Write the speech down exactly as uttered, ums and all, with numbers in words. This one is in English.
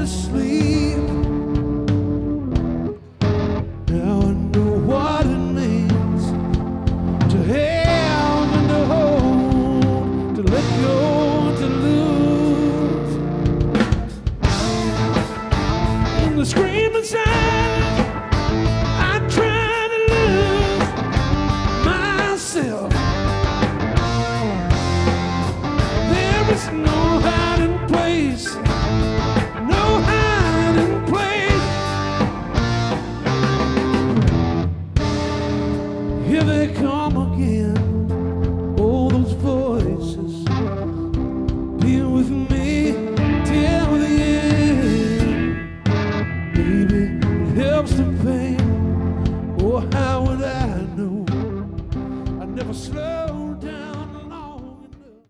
to sleep. Now I know what it means to have and to hold, to let go and to lose. And the scream inside, I'm trying to lose myself. There is no